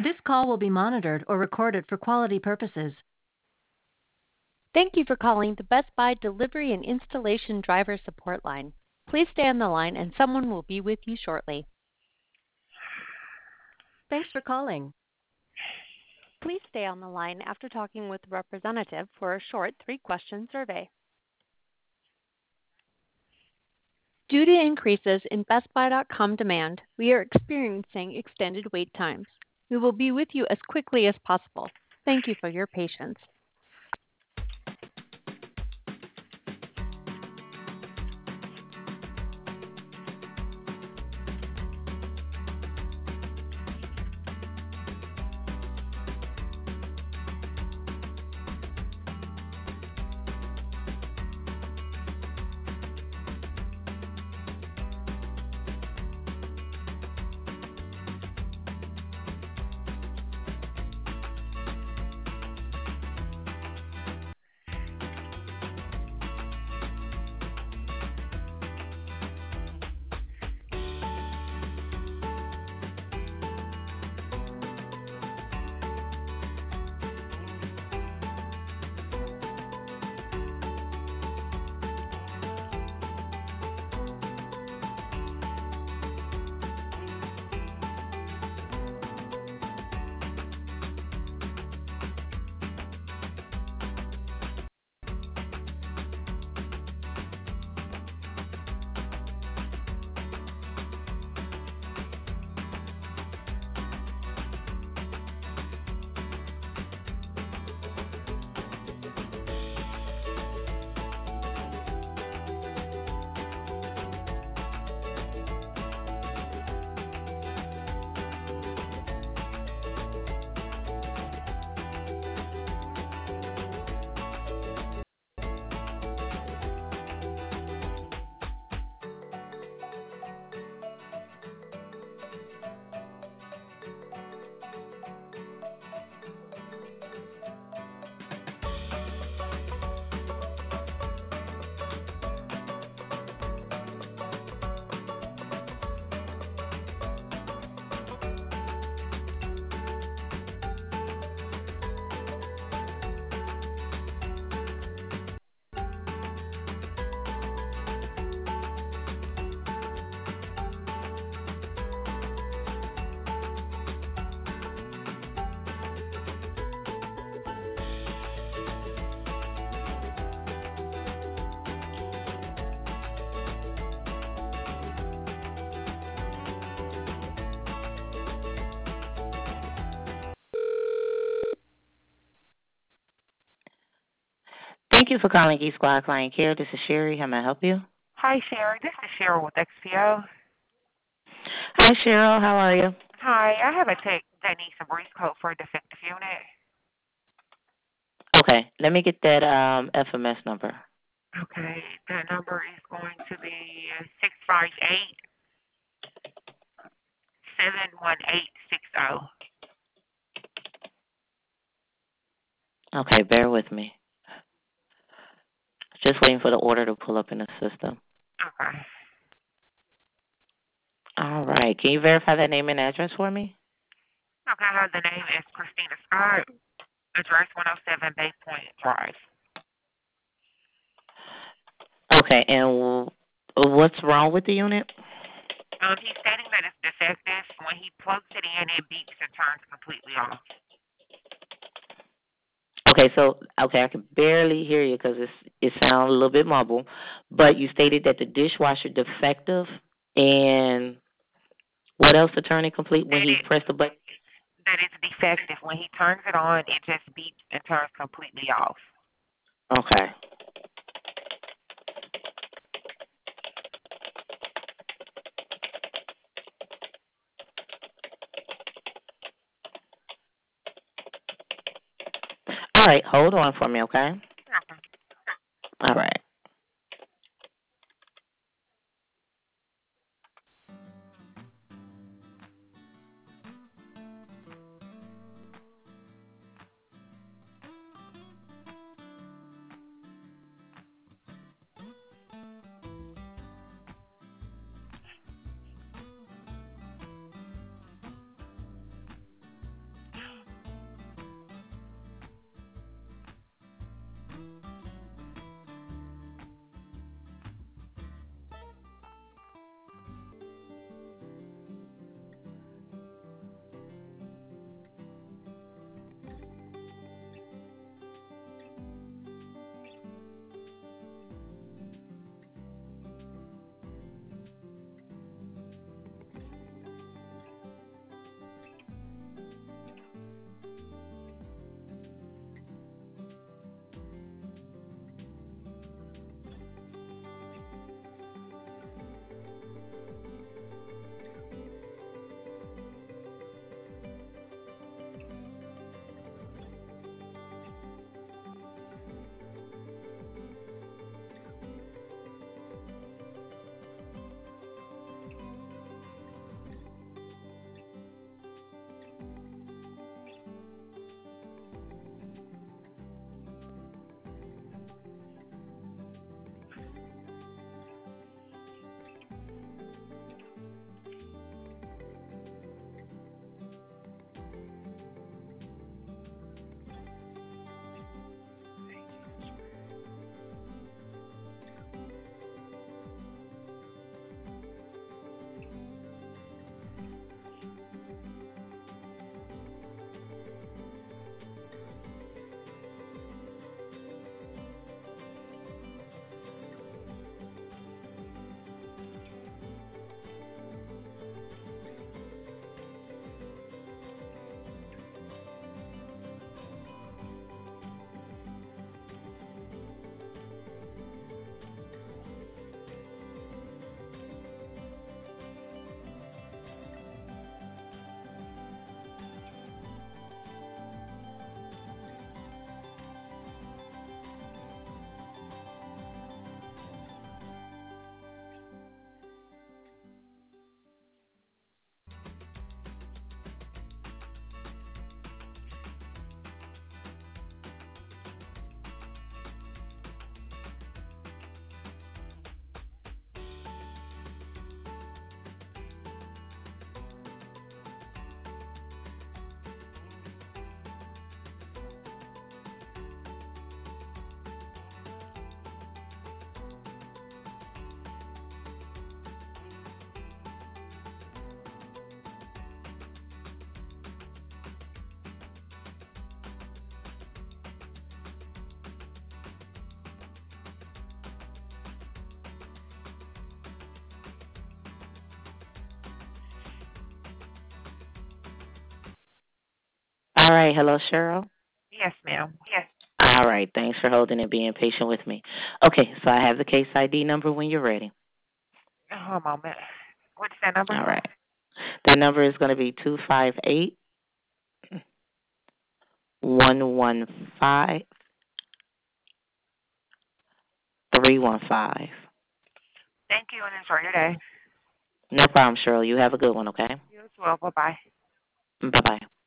This call will be monitored or recorded for quality purposes. Thank you for calling the Best Buy Delivery and Installation Driver Support Line. Please stay on the line and someone will be with you shortly. Thanks for calling. Please stay on the line after talking with the representative for a short 3-question survey. Due to increases in BestBuy.com demand, we are experiencing extended wait times. We will be with you as quickly as possible. Thank you for your patience. Thank you for calling Geek Squad Client Care. This is Sherry. How may I help you? Hi, Sherry. This is Cheryl with XPO. Hi, Cheryl. How are you? Hi, I have a tech that needs a brief code for a defective unit. Okay, let me get that FMS number. Okay, that number is going to be 658 71860. Okay, bear with me. Just waiting for the order to pull up in the system. Okay. All right. Can you verify that name and address for me? Okay, the name is Christina Scott. Address 107 Bay Point Drive. Okay, and what's wrong with the unit? He's stating that it's defective. When he plugs it in, it beeps and turns completely off. Okay, I can barely hear you because it sounds a little bit mumbled. But you stated that the dishwasher defective, and what else to turn it complete when he pressed the button? That it's defective. When he turns it on, it just beeps and turns completely off. Okay. All right, hold on for me, okay? All right. All right. Hello, Cheryl. Yes, ma'am. Yes. All right. Thanks for holding and being patient with me. Okay. So I have the case ID number when you're ready. Hold a moment. What's that number? All right. That number is going to be 258-115-315. Thank you and enjoy your day. No problem, Cheryl. You have a good one, okay? You as well. Bye-bye. Bye-bye.